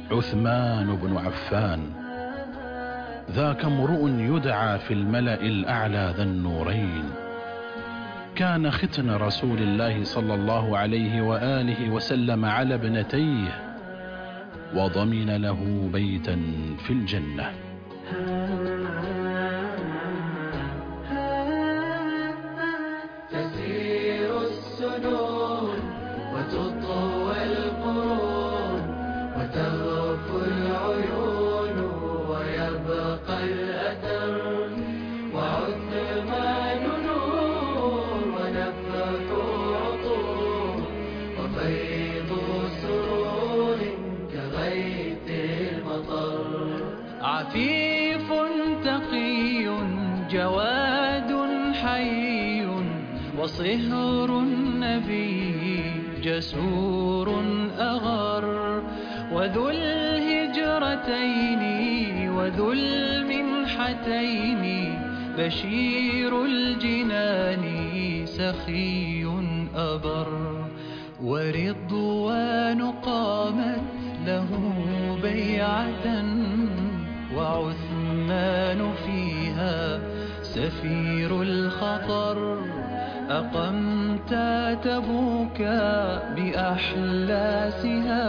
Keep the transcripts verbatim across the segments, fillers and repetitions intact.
عثمان بن عفان، ذاك امرؤ يدعى في الملأ الأعلى ذا النورين، كان ختن رسول الله صلى الله عليه وآله وسلم على ابنتيه، وضمن له بيتا في الجنة. تسير السنون وتطوى القرون وتغفو العيون ويبقى الأثر، وعثمان نور ونفح عطور وفيض سرور كغيث المطر. عفيف تقي جواد حي وصهر النبي جسور أغر، وذو الهجرتين وذو المنحتين بشير الجنان سخي أبر، ورضوان قامت له بيعة وعثمان فيها سفير الخطر. أقمت تبوك بأحلاسها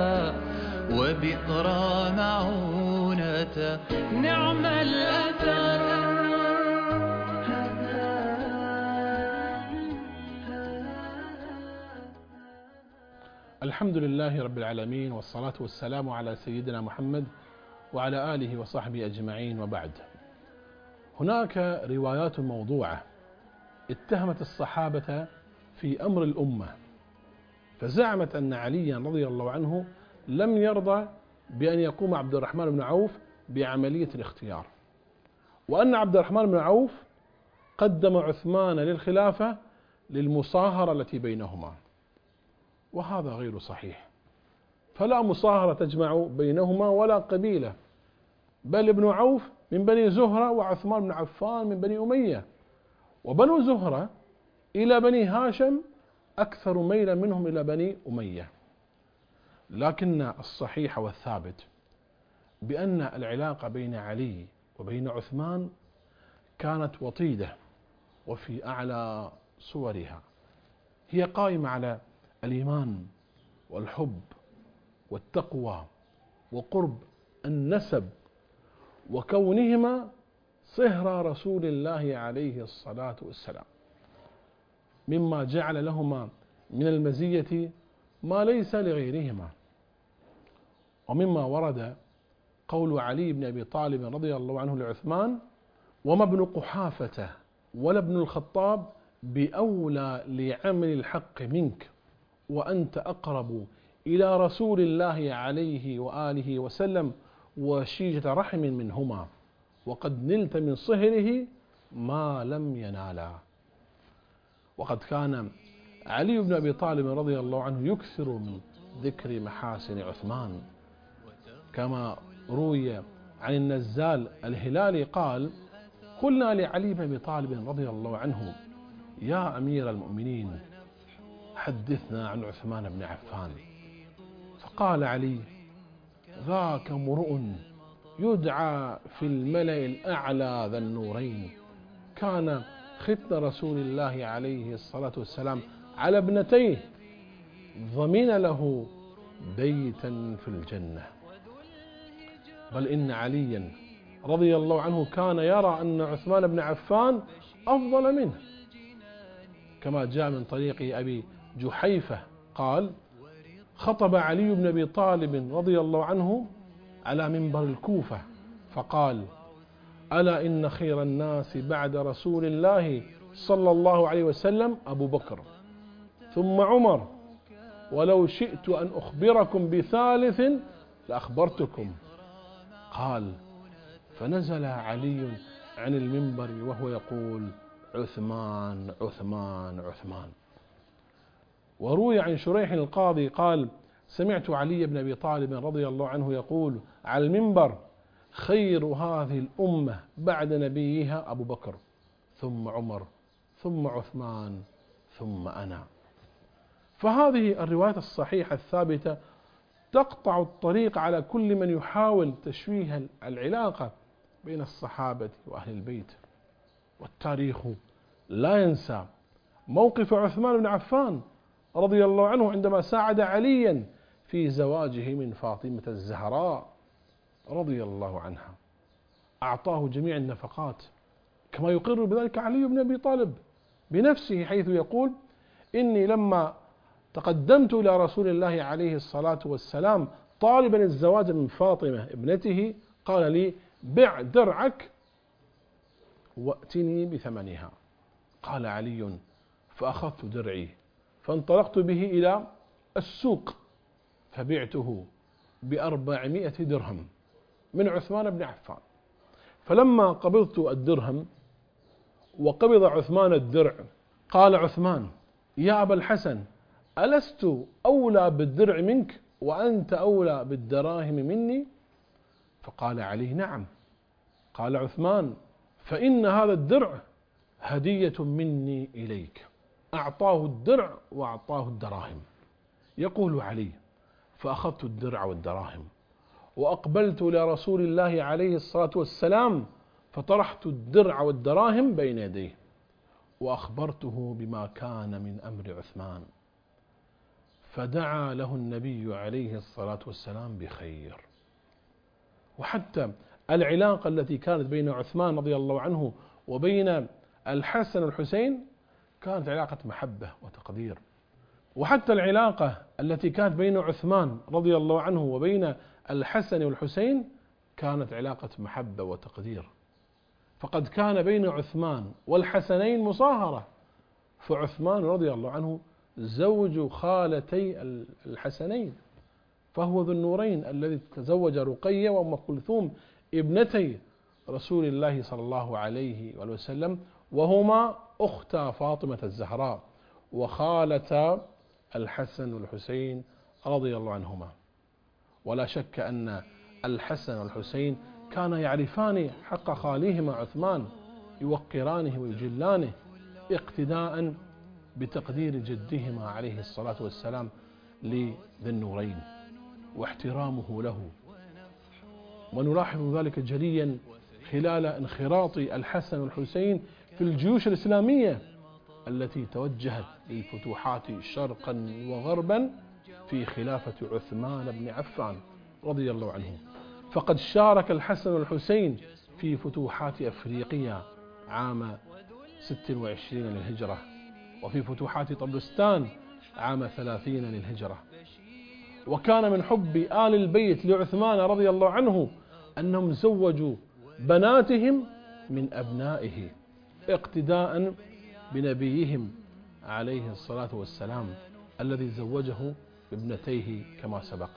وبئر معونة نعم الأثر. الحمد لله رب العالمين، والصلاة والسلام على سيدنا محمد وعلى آله وصحبه أجمعين، وبعد. هناك روايات موضوعة اتهمت الصحابة في أمر الأمة، فزعمت أن عليا رضي الله عنه لم يرضى بأن يقوم عبد الرحمن بن عوف بعملية الاختيار، وأن عبد الرحمن بن عوف قدم عثمان للخلافة للمصاهرة التي بينهما، وهذا غير صحيح، فلا مصاهرة تجمع بينهما ولا قبيلة، بل ابن عوف من بني زهرة وعثمان بن عفان من بني أمية، وبنو زهرة إلى بني هاشم أكثر ميلا منهم إلى بني أمية. لكن الصحيح والثابت بأن العلاقة بين علي وبين عثمان كانت وطيدة وفي أعلى صورها، هي قائمة على الإيمان والحب والتقوى وقرب النسب، وكونهما صهر رسول الله عليه الصلاة والسلام، مما جعل لهما من المزية ما ليس لغيرهما. ومما ورد قول علي بن أبي طالب رضي الله عنه لعثمان: وما ابن قحافة ولا ابن الخطاب بأولى لعمل الحق منك، وأنت أقرب إلى رسول الله عليه وآله وسلم وشيجة رحم منهما، وقد نلت من صهره ما لم ينالا. وقد كان علي بن أبي طالب رضي الله عنه يكثر من ذكر محاسن عثمان، كما روي عن النزال الهلالي قال: قلنا لعلي بن أبي طالب رضي الله عنه: يا أمير المؤمنين، حدثنا عن عثمان بن عفان. فقال علي: ذاك امرؤ يدعى في الملأ الأعلى ذا النورين، كان ختن رسول الله عليه الصلاة والسلام على ابنتيه، ضمن له بيتا في الجنة. بل إن عليا رضي الله عنه كان يرى أن عثمان بن عفان أفضل منه، كما جاء من طريق أبي جحيفة قال: خطب علي بن أبي طالب رضي الله عنه على منبر الكوفة فقال: ألا إن خير الناس بعد رسول الله صلى الله عليه وسلم أبو بكر، ثم عمر، ولو شئت أن أخبركم بثالث لأخبرتكم. قال: فنزل علي عن المنبر وهو يقول: عثمان عثمان عثمان. وروي عن شريح القاضي قال: سمعت علي بن أبي طالب رضي الله عنه يقول على المنبر: خير هذه الأمة بعد نبيها أبو بكر، ثم عمر، ثم عثمان، ثم أنا. فهذه الرواية الصحيحة الثابتة تقطع الطريق على كل من يحاول تشويه العلاقة بين الصحابة وأهل البيت. والتاريخ لا ينسى موقف عثمان بن عفان رضي الله عنه عندما ساعد عليا في زواجه من فاطمة الزهراء رضي الله عنها، أعطاه جميع النفقات، كما يقر بذلك علي بن أبي طالب بنفسه، حيث يقول: إني لما تقدمت إلى رسول الله عليه الصلاة والسلام طالبا الزواج من فاطمة ابنته، قال لي: بع درعك وأتني بثمنها. قال علي: فأخذت درعي فانطلقت به إلى السوق فبعته بأربعمائة درهم من عثمان بن عفان. فلما قبضت الدرهم وقبض عثمان الدرع، قال عثمان: يا أبا الحسن، ألست أولى بالدرع منك وأنت أولى بالدراهم مني؟ فقال علي: نعم. قال عثمان: فإن هذا الدرع هدية مني إليك. أعطاه الدرع وأعطاه الدراهم. يقول علي: فأخذت الدرع والدراهم وأقبلت إلى رسول الله عليه الصلاة والسلام فطرحت الدرع والدراهم بين يديه وأخبرته بما كان من أمر عثمان، فدعا له النبي عليه الصلاة والسلام بخير. وحتى العلاقة التي كانت بين عثمان رضي الله عنه وبين الحسن والحسين كانت علاقة محبة وتقدير. وحتى العلاقة التي كانت بين عثمان رضي الله عنه وبين الحسن والحسين كانت علاقة محبة وتقدير، فقد كان بين عثمان والحسنين مصاهرة، فعثمان رضي الله عنه زوج خالتي الحسنين، فهو ذو النورين الذي تزوج رقية وأم كلثوم ابنتي رسول الله صلى الله عليه وسلم، وهما أختا فاطمة الزهراء وخالتا الحسن والحسين رضي الله عنهما. ولا شك أن الحسن والحسين كانا يعرفان حق خالهما عثمان، يوقرانه ويجلانه اقتداء بتقدير جدهما عليه الصلاة والسلام لذي النورين واحترامه له. ونلاحظ ذلك جليا خلال انخراط الحسن والحسين في الجيوش الإسلامية التي توجهت للفتوحات شرقا وغربا في خلافة عثمان بن عفان رضي الله عنه. فقد شارك الحسن والحسين في فتوحات أفريقيا عام ست وعشرين للهجرة، وفي فتوحات طبرستان عام ثلاثين للهجرة. وكان من حب آل البيت لعثمان رضي الله عنه أنهم زوجوا بناتهم من أبنائه اقتداء بنبيهم عليه الصلاة والسلام الذي زوجه بابنتيه كما سبق،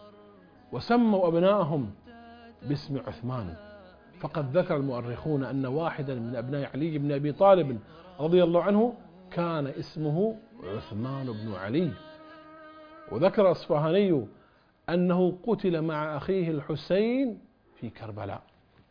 وسموا أبنائهم باسم عثمان. فقد ذكر المؤرخون أن واحدا من أبناء علي بن أبي طالب رضي الله عنه كان اسمه عثمان بن علي. وذكر الأصفهاني أنه قتل مع أخيه الحسين في كربلاء.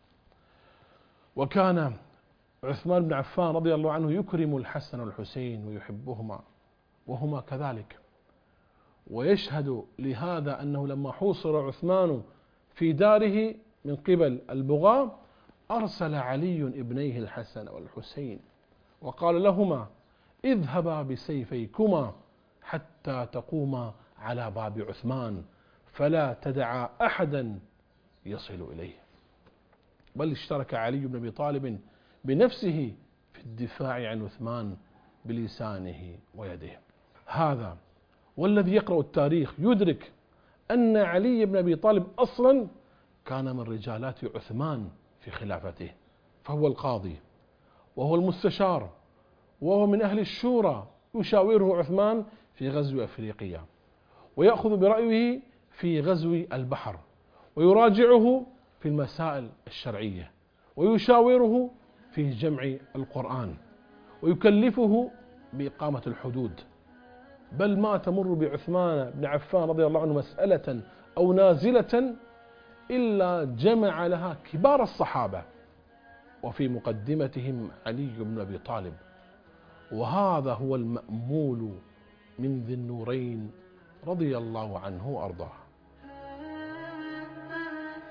وكان عثمان بن عفان رضي الله عنه يكرم الحسن والحسين ويحبهما وهما كذلك. ويشهد لهذا أنه لما حوصر عثمان في داره من قبل البغاة أرسل علي ابنيه الحسن والحسين وقال لهما: اذهبا بسيفيكما حتى تقوما على باب عثمان فلا تدعا أحدا يصل إليه. بل اشترك علي بن أبي طالب بنفسه في الدفاع عن عثمان بلسانه ويده. هذا والذي يقرأ التاريخ يدرك أن علي بن أبي طالب أصلا كان من رجالات عثمان في خلافته، فهو القاضي وهو المستشار وهو من أهل الشورى، يشاوره عثمان في غزو أفريقيا ويأخذ برأيه في غزو البحر ويراجعه في المسائل الشرعية ويشاوره في جمع القرآن ويكلفه بإقامة الحدود. بل ما تمر بعثمان بن عفان رضي الله عنه مسألة أو نازلة إلا جمع لها كبار الصحابة وفي مقدمتهم علي بن أبي طالب. وهذا هو المأمول من ذي النورين رضي الله عنه وأرضاه.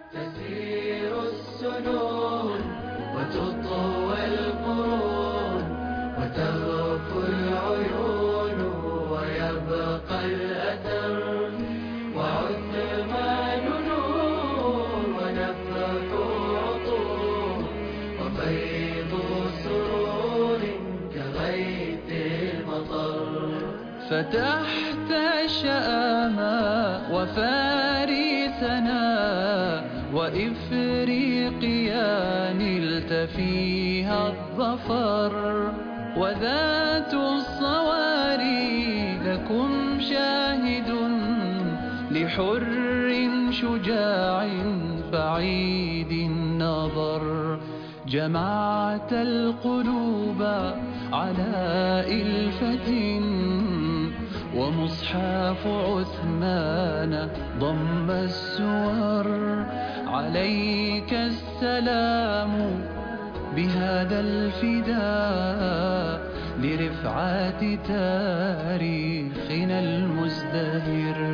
تسير السنون وتطوى القرون وتغفو العيون ويبقى الأثر وعثمان نور ونفح عطور وفيض سرور كغيث المطر. فتحت الشآما وفارسنا وإفريقيا نلت فيها الظفر وذات الصواري لكم شاهد لحر شجاع بعيد النظر. جمعت القلوب على إلفة ومصحف عثمان ضم السور. عليك السلام بهذا الفداء لرفعة تاريخنا المزدهر.